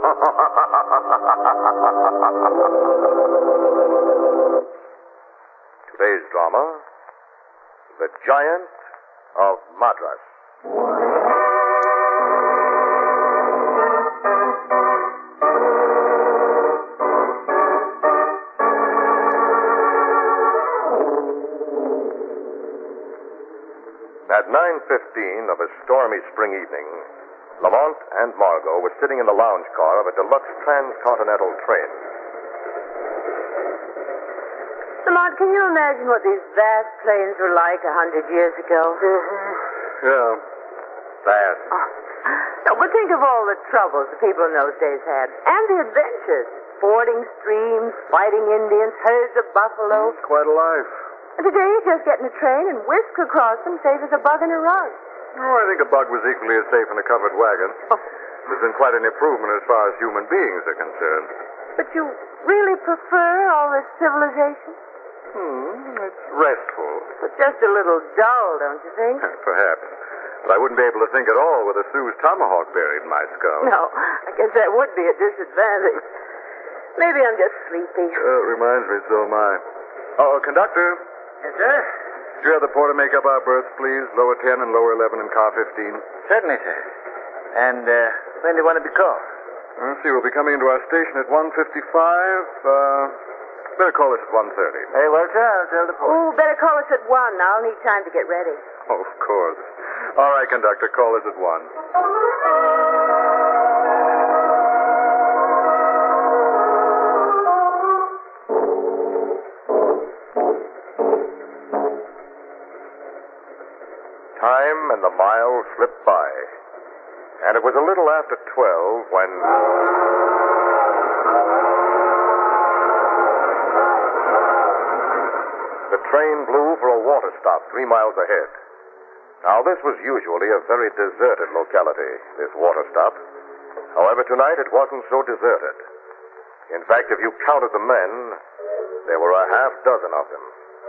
Today's drama, The Giant of Madras. At 9:15 of a stormy spring evening, Lamont and Margot were sitting in the lounge car of a deluxe transcontinental train. Lamont, can you imagine what these vast plains were like 100 years ago? Yeah, vast. Oh. No, but think of all the troubles the people in those days had. And the adventures. Fording streams, fighting Indians, herds of buffalo. Quite a life. And today you just get in a train and whisk across them safe as a bug in a rug. Oh, I think a bug was equally as safe in a covered wagon. There's been quite an improvement as far as human beings are concerned. But you really prefer all this civilization? It's restful. But just a little dull, don't you think? Perhaps. But I wouldn't be able to think at all with a Sioux's tomahawk buried in my skull. No, I guess that would be a disadvantage. Maybe I'm just sleepy. It reminds me, so am I. Oh, conductor. Yes, sir? Do you have the porter make up our berths, please? Lower 10 and lower 11 in car 15. Certainly, sir. And when do you want to be called? Let's see, we'll be coming into our station at 1:55. Better call us at 1:30. Very well, sir. I'll tell the porter. Oh, better call us at 1. I'll need time to get ready. Oh, of course. All right, conductor, call us at 1. Time and the miles slipped by, and it was a little after 12 when... The train blew for a water stop 3 miles ahead. Now, this was usually a very deserted locality, this water stop. However, tonight it wasn't so deserted. In fact, if you counted the men, there were a half dozen of them.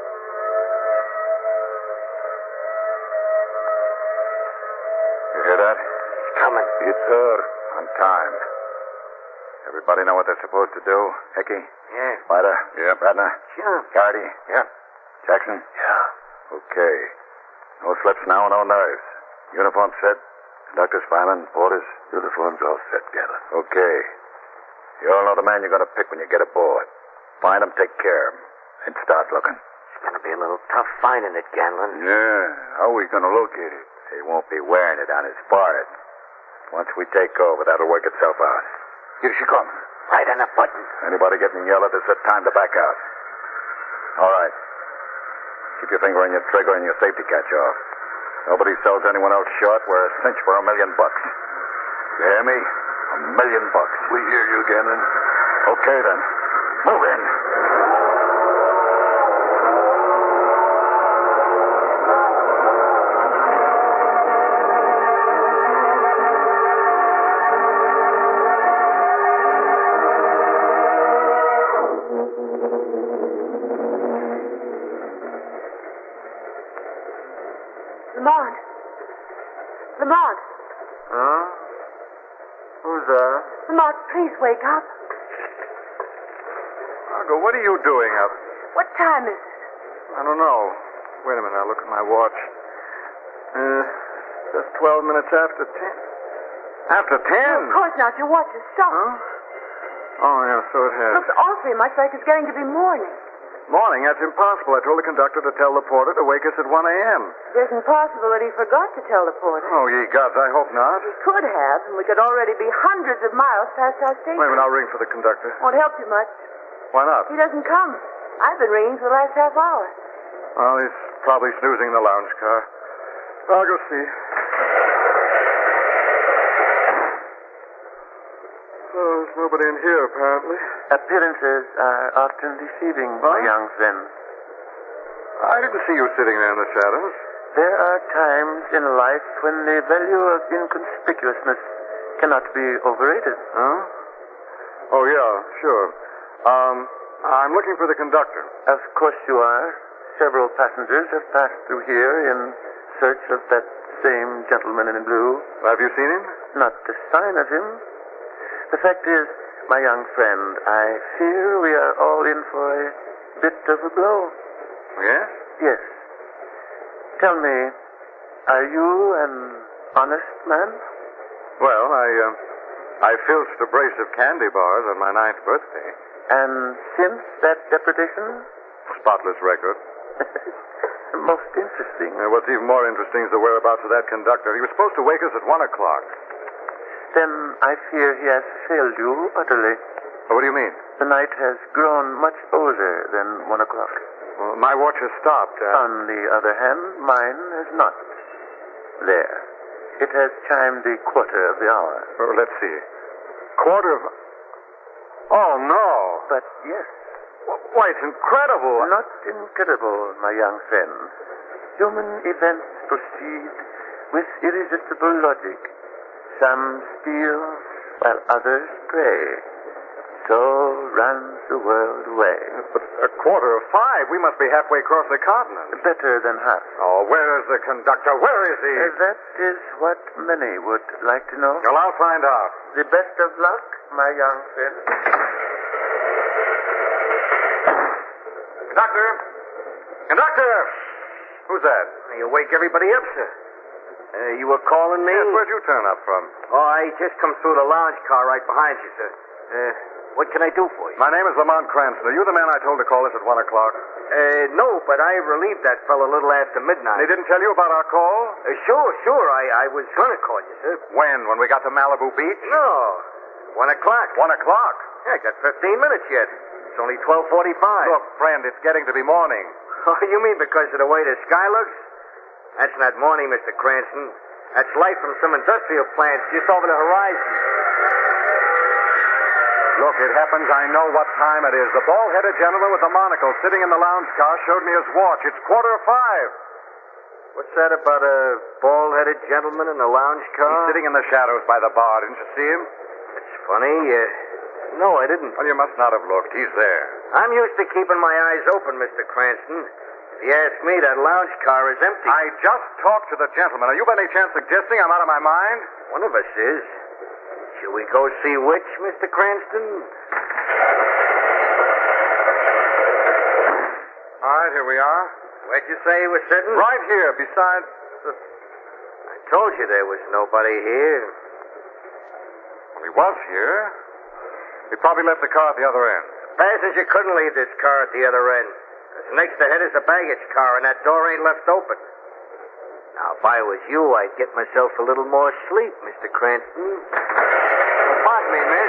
You hear that? It's coming. It's her. On time. Everybody know what they're supposed to do? Hickey? Yeah. Spider? Yeah. Radner? Sure. Gardy? Yeah. Jackson? Yeah. Okay. No slips now, no nerves. Uniform set? Conductors, firemen, porters? Uniforms all set, Gavin. Okay. You all know the man you're going to pick when you get aboard. Find him, take care of him, and start looking. It's going to be a little tough finding it, Ganlon. Yeah. How are we going to locate it? He won't be wearing it on his forehead. Once we take over, that'll work itself out. Here she comes. Right on the button. Anybody getting yellow, this is the time to back out. All right. Keep your finger on your trigger and your safety catch off. Nobody sells anyone else short. We're a cinch for $1 million. You hear me? $1 million. We hear you, Ganlon. Okay, then. Move in. Lamont. Huh? Who's there? Lamont, please wake up. Margot, what are you doing up? What time is it? I don't know. Wait a minute, I'll look at my watch. Just 12 minutes after 10. After 10? Of course not. Your watch is stopped. Huh? Oh, yeah, so it has. Looks awfully much like it's getting to be morning. Morning? That's impossible. I told the conductor to tell the porter to wake us at 1 a.m. It isn't possible that he forgot to tell the porter. Oh, ye gods, I hope not. He could have, and we could already be hundreds of miles past our station. Wait a minute, I'll ring for the conductor. Won't help you much. Why not? He doesn't come. I've been ringing for the last half hour. Well, he's probably snoozing in the lounge car. I'll go see. Oh, there's nobody in here, apparently. Appearances are often deceiving, my young friend. I didn't see you sitting there in the shadows. There are times in life when the value of inconspicuousness cannot be overrated. Huh? Oh, yeah, sure. I'm looking for the conductor. Of course you are. Several passengers have passed through here in search of that same gentleman in blue. Have you seen him? Not a sign of him. The fact is, my young friend, I fear we are all in for a bit of a blow. Yes? Yes. Tell me, are you an honest man? Well, I filched a brace of candy bars on my 9th birthday. And since that deprivation? Spotless record. Most interesting. What's even more interesting is the whereabouts of that conductor. He was supposed to wake us at 1 o'clock. Then I fear he has failed you utterly. What do you mean? The night has grown much older than 1 o'clock. Well, my watch has stopped. On the other hand, mine has not. There. It has chimed the quarter of the hour. Well, let's see. Quarter of... Oh, no. But yes. Why, it's incredible. Not incredible, my young friend. Human events proceed with irresistible logic. Some steal while others prey. So runs the world away. But 5:15. We must be halfway across the continent. Better than half. Oh, where is the conductor? Where is he? That is what many would like to know. Well, I'll find out. The best of luck, my young friend. Conductor! Conductor! Who's that? You wake everybody up, sir. You were calling me? Yes, where'd you turn up from? Oh, I just come through the lounge car right behind you, sir. What can I do for you? My name is Lamont Cranston. Are you the man I told to call us at 1 o'clock? No, but I relieved that fellow a little after midnight. They didn't tell you about our call? Sure. I was gonna call you, sir. When? When we got to Malibu Beach? No. 1 o'clock. 1 o'clock? Yeah, I got 15 minutes yet. It's only 12:45. Look, friend, it's getting to be morning. Oh, you mean because of the way the sky looks? That's not morning, Mr. Cranston. That's light from some industrial plants just over the horizon. Look, it happens I know what time it is. The bald-headed gentleman with the monocle sitting in the lounge car showed me his watch. It's 4:45. What's that about a bald-headed gentleman in a lounge car? He's sitting in the shadows by the bar. Didn't you see him? That's funny. No, I didn't. Well, you must not have looked. He's there. I'm used to keeping my eyes open, Mr. Cranston. If you ask me, that lounge car is empty. I just talked to the gentleman. Are you by any chance suggesting I'm out of my mind? One of us is. Shall we go see which, Mr. Cranston? All right, here we are. Where'd you say he was sitting? Right here, beside the... I told you there was nobody here. Well, he was here. He probably left the car at the other end. Passenger couldn't leave this car at the other end. 'Cause next ahead is a baggage car, and that door ain't left open. Now, if I was you, I'd get myself a little more sleep, Mr. Cranston. Pardon me, miss.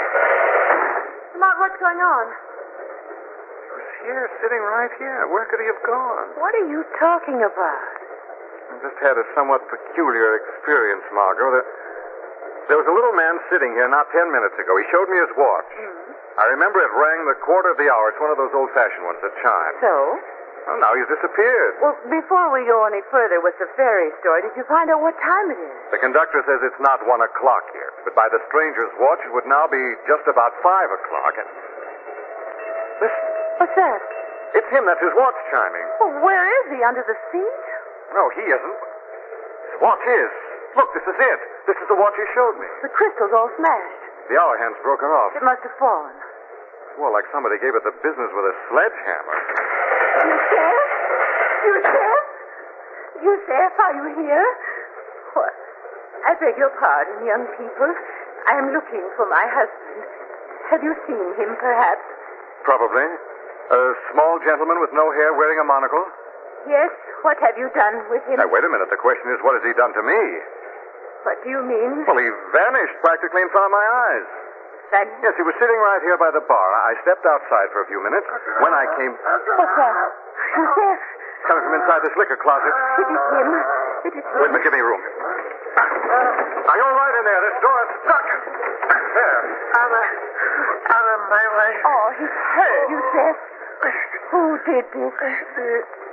Lamont, what's going on? He was here, sitting right here. Where could he have gone? What are you talking about? I just had a somewhat peculiar experience, Margot. There was a little man sitting here not 10 minutes ago. He showed me his watch. I remember it rang the quarter of the hour. It's one of those old-fashioned ones that chime. So? Well, now he's disappeared. Well, before we go any further with the fairy story, did you find out what time it is? The conductor says it's not 1 o'clock yet, but by the stranger's watch, it would now be just about 5 o'clock. And... Listen, What's that? it's him. That's his watch chiming. Well, where is he? Under the seat? No, he isn't. His watch is. Look, this is it. This is the watch he showed me. The crystal's all smashed. The hour hand's broken off. It must have fallen. Well, like somebody gave it the business with a sledgehammer. Yusef? Yusef? Yusef, are you here? What? I beg your pardon, young people. I am looking for my husband. Have you seen him, perhaps? Probably. A small gentleman with no hair wearing a monocle? Yes. What have you done with him? Now, wait a minute. The question is, what has he done to me? What do you mean? Well, he vanished practically in front of my eyes. Vanished? Yes, he was sitting right here by the bar. I stepped outside for a few minutes. When I came... What's that? Yusef? Coming from inside this liquor closet. It is him. It is him. Wait a minute, give me room. Now, you're right in there. This door is stuck. There. Out of my way. Oh, he's hurt, Yusef. Who did this? The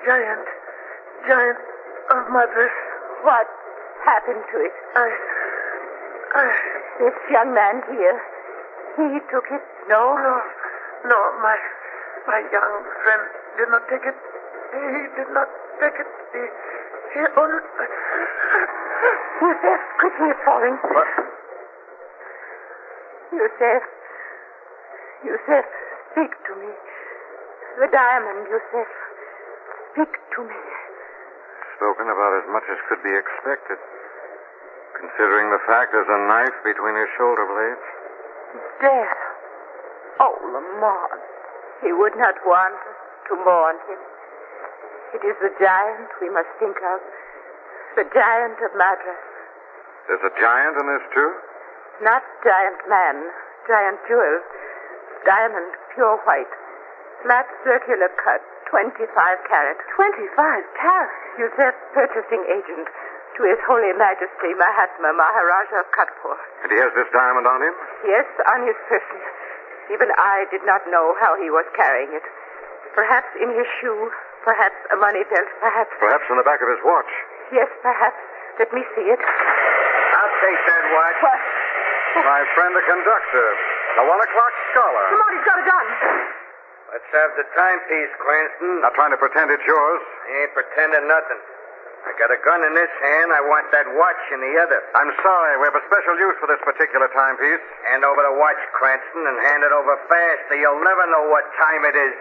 giant of Madras. What happened to it? This young man here, he took it? No, my young friend did not take it. He did not take it. He only... Yusef, quickly, it's falling. What? Yusef. Yusef, speak to me. The diamond, Yusef. Speak to me. Spoken about as much as could be expected. Considering the fact there's a knife between his shoulder blades. Death. Oh, Lamont. He would not want us to mourn him. It is the giant we must think of. The giant of Madras. There's a giant in this, too? Not giant man. Giant jewel. Diamond, pure white. Flat circular cut. 25 carat. 25 carat? Yusef, purchasing agent to His Holy Majesty Mahatma Maharaja of Katpur. And he has this diamond on him? Yes, on his person. Even I did not know how he was carrying it. Perhaps in his shoe, perhaps a money belt, perhaps... Perhaps in the back of his watch. Yes, perhaps. Let me see it. I'll take that watch. What? My friend, the conductor. The 1 o'clock scholar. Lamont, he's got a gun. Let's have the timepiece, Cranston. Not trying to pretend it's yours. I ain't pretending nothing. I got a gun in this hand. I want that watch in the other. I'm sorry. We have a special use for this particular timepiece. Hand over the watch, Cranston, and hand it over fast, or you'll never know what time it is.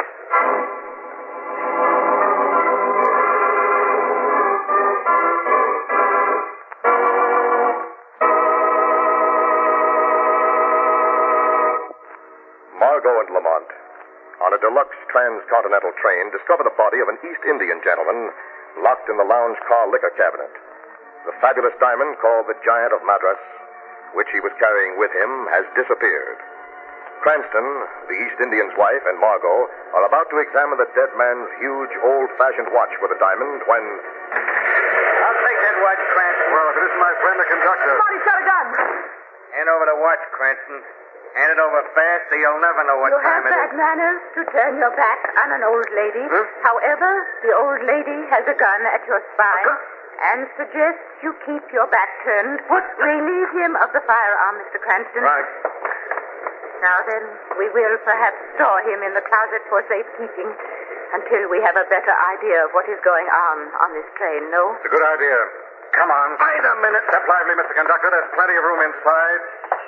Margot and Lamont, on a deluxe transcontinental train, discover the body of an East Indian gentleman locked in the lounge car liquor cabinet. The fabulous diamond called the Giant of Madras, which he was carrying with him, has disappeared. Cranston, the East Indian's wife, and Margot are about to examine the dead man's huge, old-fashioned watch with the diamond when... I'll take that watch, Cranston. Well, if it isn't my friend, the conductor. Lamont, he's got a gun. Hand over the watch, Cranston. Hand it over fast, or you'll never know what You time have it bad is. manners to turn your back on an old lady. However, the old lady has a gun at your spine and suggests you keep your back turned. Relieve him of the firearm, Mr. Cranston. Right. Now then, we will perhaps store him in the closet for safekeeping until we have a better idea of what is going on this train, no? It's a good idea. Come on. Wait a minute. Step lively, Mr. Conductor. There's plenty of room inside.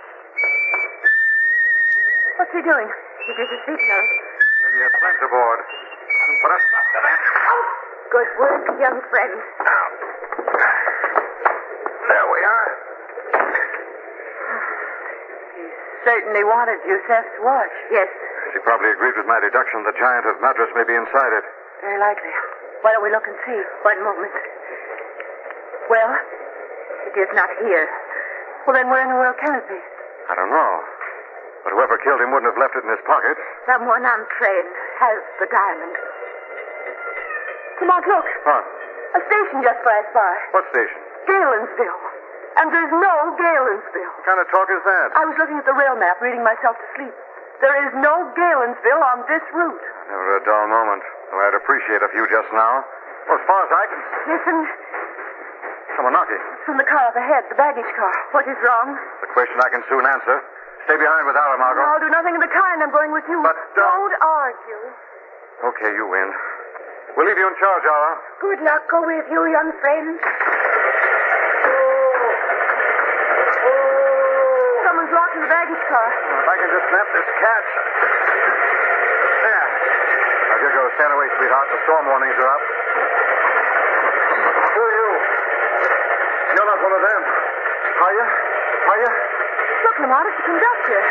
What's he doing? It is a signal. Maybe he has friends aboard. Put us up to that. Good work, young friend. Now. There we are. Certainly wanted Yusef's watch. Yes, She probably agreed with my deduction the Giant of Madras may be inside it. very likely. Why don't we look and see? One moment. Well, it is not here. Well, then where in the world can it be? I don't know. But whoever killed him wouldn't have left it in his pocket. Someone untrained has the diamond. Come on, look. What? A station just flashed by. What station? Galensville. And there's no Galensville. What kind of talk is that? I was looking at the rail map, reading myself to sleep. There is no Galensville on this route. Never a dull moment. Though I'd appreciate a few just now. Well, as far as I can... Listen, Someone knocking. it's from the car up ahead, the baggage car. What is wrong? The question I can soon answer. Stay behind without her, Margot. I'll do nothing of the kind. I'm going with you. But don't argue. Okay, you win. We'll leave you in charge, Ara. Good luck go with you, young friend. Someone's locked in the baggage car. If I can just snap this catch. There. Now, here goes. Stand away, sweetheart. The storm warnings are up. Who are you? You're not one of them. Are you? Are you? Look, Lamont, it's the conductor.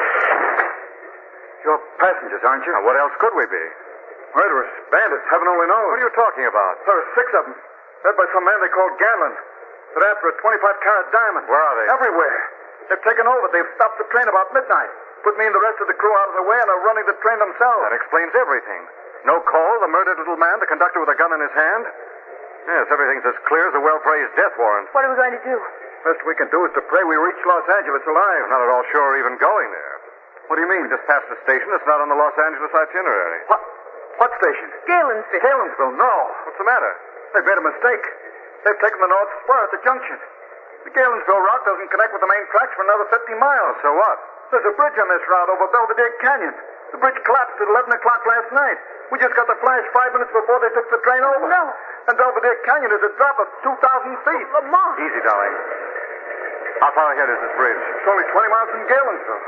You're passengers, aren't you? Now, what else could we be? Murderers, bandits, heaven only knows. What are you talking about? There are 6 of them. Led by some man they called Ganlon. They're after a 25-carat diamond. Where are they? Everywhere. They've taken over. They've stopped the train about midnight. Put me and the rest of the crew out of the way and are running the train themselves. That explains everything. No call, the murdered little man, the conductor with a gun in his hand. Yes, everything's as clear as a well-praised death warrant. What are we going to do? Best we can do is to pray we reach Los Angeles alive. Not at all sure even going there. What do you mean? We just passed a station that's not on the Los Angeles itinerary. What station? Galensville. Galensville, no. What's the matter? They've made a mistake. They've taken the North Spur at the junction. The Galensville route doesn't connect with the main tracks for another 50 miles. So what? There's a bridge on this route over Belvedere Canyon. The bridge collapsed at 11 o'clock last night. We just got the flash 5 minutes before they took the train over. No. And Belvedere Canyon is a drop of 2,000 feet. Lamont. Easy, darling. How far ahead is this bridge? It's only 20 miles from Galensville.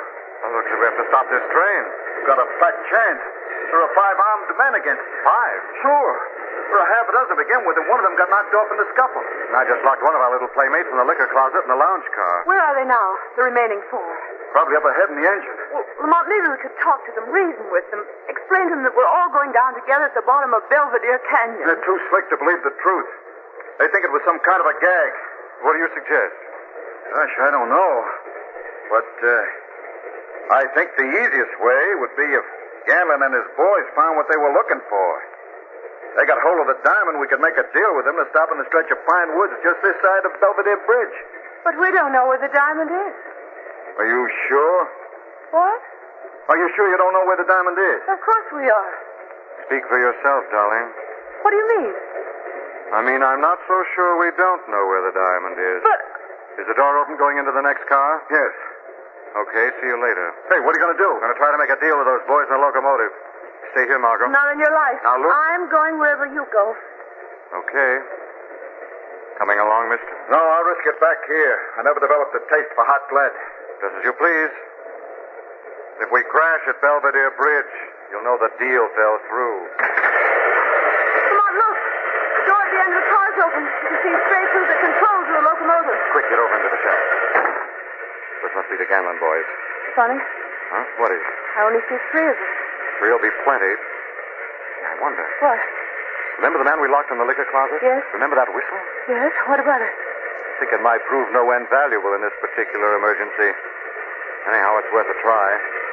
Well, looks like we have to stop this train. We've got a fat chance. There are 5 armed men against us. 5? Sure. There are half a dozen to begin with, and one of them got knocked off in the scuffle. And I just locked one of our little playmates in the liquor closet in the lounge car. Where are they now, the remaining 4? Probably up ahead in the engine. Well, Lamont, maybe we could talk to them, reason with them, explain to them that we're all going down together at the bottom of Belvedere Canyon. They're too slick to believe the truth. They think it was some kind of a gag. What do you suggest? Gosh, I don't know. But, I think the easiest way would be if Ganlon and his boys found what they were looking for. They got hold of the diamond, we could make a deal with them to stop in the stretch of pine woods just this side of Belvedere Bridge. But we don't know where the diamond is. Are you sure? What? Are you sure you don't know where the diamond is? Of course we are. Speak for yourself, darling. What do you mean? I mean, I'm not so sure we don't know where the diamond is. But... Is the door open going into the next car? Yes. Okay, see you later. Hey, what are you going to do? I'm going to try to make a deal with those boys in the locomotive. Stay here, Margot. Not in your life. Now, look. I'm going wherever you go. Okay. Coming along, mister? No, I'll risk it back here. I never developed a taste for hot lead. Just as you please. If we crash at Belvedere Bridge, you'll know the deal fell through. Come on, look. The door at the end of the car's open. You can see straight through the controls of the locomotive. Quick, get over into the shack. This must be the Ganlon boys. Funny. Huh? What is it? I only see 3 of them. 3 will be plenty. I wonder. What? Remember the man we locked in the liquor closet? Yes. Remember that whistle? Yes? What about it? I think it might prove no end valuable in this particular emergency. Anyhow, it's worth a try.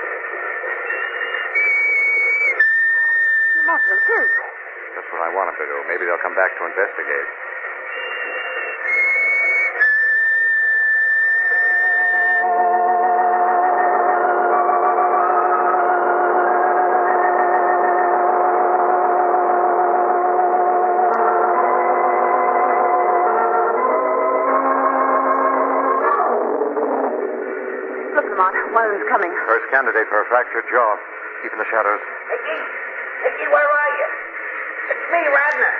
Lamont, it is. Just what I wanted to do. Maybe they'll come back to investigate. Look, Lamont, one of them's coming. First candidate for a fractured jaw. Keep in the shadows. Hickey, where are you? It's me, Radner.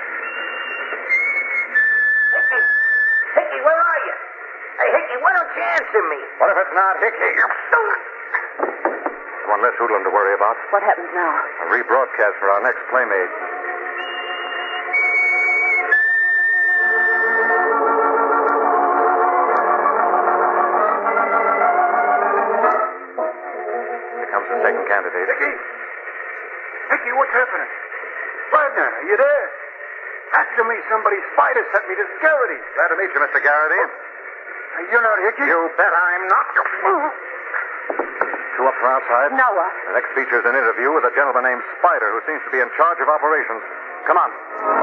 Hickey, where are you? Hey, Hickey, why don't you answer me? What if it's not Hickey? One less hoodlum to worry about. What happens now? A rebroadcast for our next playmate. Here comes the second candidate. Hickey, what's happening? Radner, are you there? Answer me. Somebody's spider sent me to Garrity. Glad to meet you, Mr. Garrity. You're not Hickey? You bet I'm not. Two up from outside. Now what? The next features an interview with a gentleman named Spider, who seems to be in charge of operations. Come on.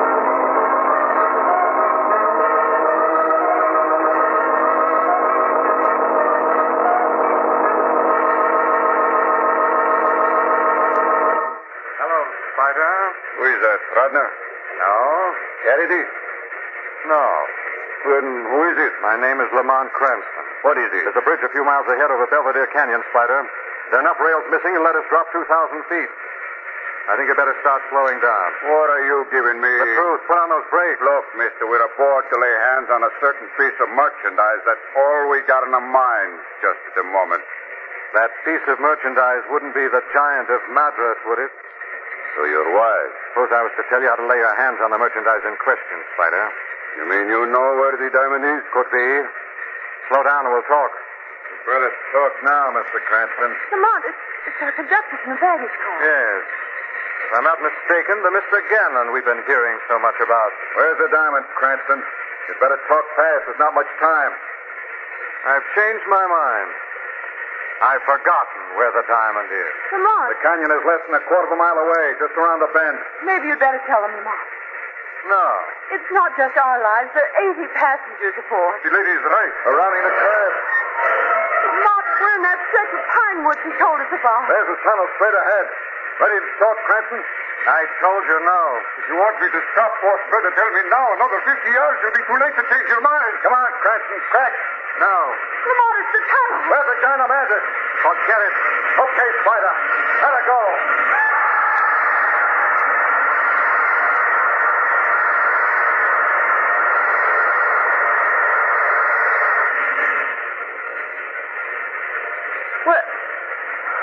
Hello, Spider. Who is that, Radner? No. Garrity? No. Then who is it? My name is Lamont Cranston. What is it? There's a bridge a few miles ahead over Belvedere Canyon, Spider. There are enough rails missing to let us drop 2,000 feet. I think you better start slowing down. What are you giving me? The truth. Put on those brakes. Look, mister, we're aboard to lay hands on a certain piece of merchandise. That's all we got in our minds just at the moment. That piece of merchandise wouldn't be the Giant of Madras, would it? So you're wise. Suppose I was to tell you how to lay your hands on the merchandise in question, Spider. You mean you know where the diamond is? Could be. Slow down and we'll talk. Better talk now, Mr. Cranston. Lamont, it's our conductor from the baggage car. Yes. If I'm not mistaken, the Mr. Ganlon we've been hearing so much about. Where's the diamond, Cranston? You'd better talk fast. There's not much time. I've changed my mind. I've forgotten where the diamond is. Lamont, The canyon is less than a quarter of a mile away, just around the bend. maybe you'd better tell them, Lamont. No. It's not just our lives. There are 80 passengers aboard. The lady's right. We're rounding the curve. Lamont, we're in that stretch of pine woods he told us about. There's the tunnel straight ahead. Ready to talk, Cranston? I told you no. If you want me to stop, boss, better tell me now. Another 50 yards, it'll be too late to change your mind. Come on, Cranston, crack. No. Lamont, it's the tunnel. Where's the China Magic? Forget it. Okay, Spider. Let her go.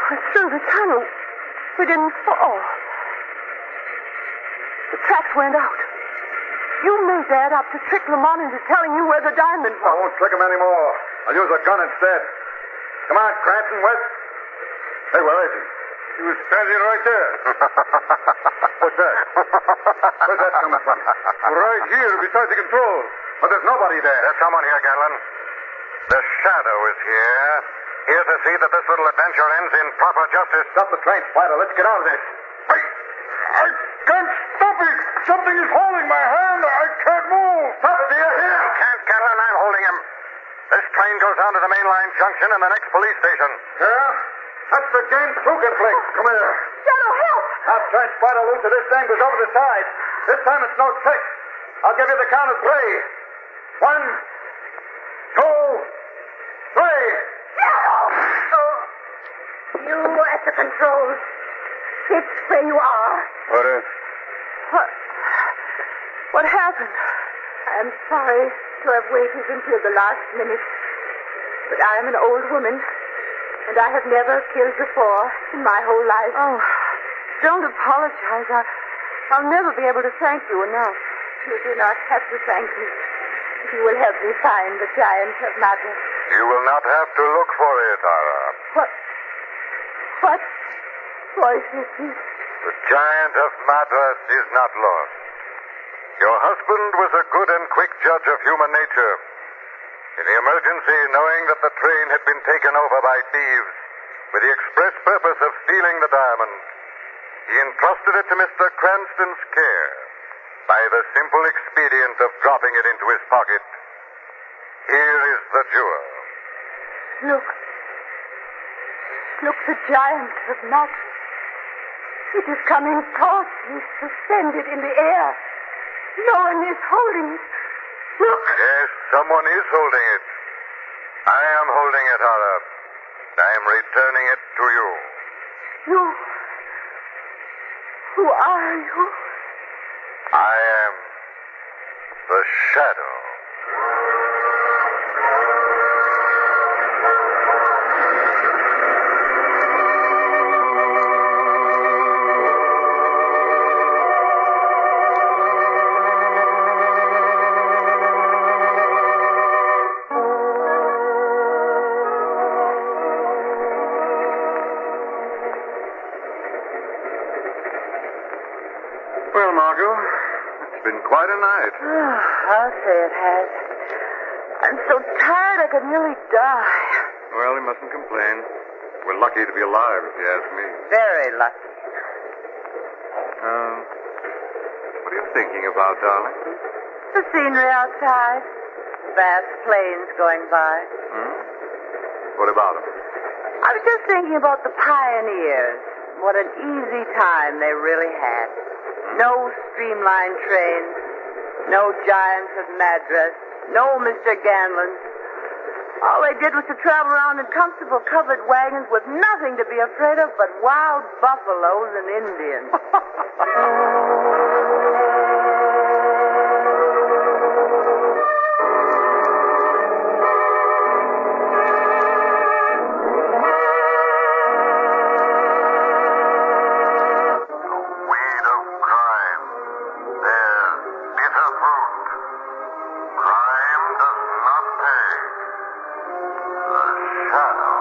We're through the tunnel. We didn't fall. The tracks went out. You made that up to trick Lamont into telling you where the diamond I was. won't trick him anymore. I'll use a gun instead. Come on, Cranston, West. Hey, where is he? He was standing right there. What's that? Where's that coming from? Right here, beside the controls. But there's nobody there. There's someone here, Ganlon. The Shadow is here. Here to see that this little adventure ends in proper justice. Stop the train, Spider. Let's get out of this. I can't stop it. Something is holding my hand. I can't move. Stop it, dear. Here. You can't, Ganlon. I'm holding him. This train goes down to the main line junction and the next police station. Yeah? That's the James Coogan flick. Come here. Shadow, help! Now turn Spider loose of this thing goes over the side. This time it's no trick. I'll give you the count of 3. 1, 2, 3. You at the controls. It's where you are. What is? What happened? I'm sorry to have waited until the last minute. But I am an old woman, and I have never killed before in my whole life. Oh, don't apologize. I'll never be able to thank you enough. You do not have to thank me. You will help me find the giant of madness. You will not have to look for it, Tara. What voice is this? The giant of Madras is not lost. Your husband was a good and quick judge of human nature. In the emergency, knowing that the train had been taken over by thieves with the express purpose of stealing the diamond, he entrusted it to Mr. Cranston's care by the simple expedient of dropping it into his pocket. Here is the jewel. Look, the giant of Madras. It is coming towards me, suspended in the air. No one is holding it. Look. Yes, someone is holding it. I am holding it, Tara. I am returning it to you. You? Who are you? I am the Shadow. Well, Margot, it's been quite a night. I'll say it has. I'm so tired I could nearly die. Well, you mustn't complain. We're lucky to be alive, if you ask me. Very lucky. What are you thinking about, darling? The scenery outside. Vast plains going by. What about them? I was just thinking about the pioneers. What an easy time they really had. No streamlined trains. No giants of Madras. No Mr. Ganlon. All they did was to travel around in comfortable covered wagons with nothing to be afraid of but wild buffaloes and Indians. Weed of crime. There's bitter fruit. Crime does not pay. The Shadow.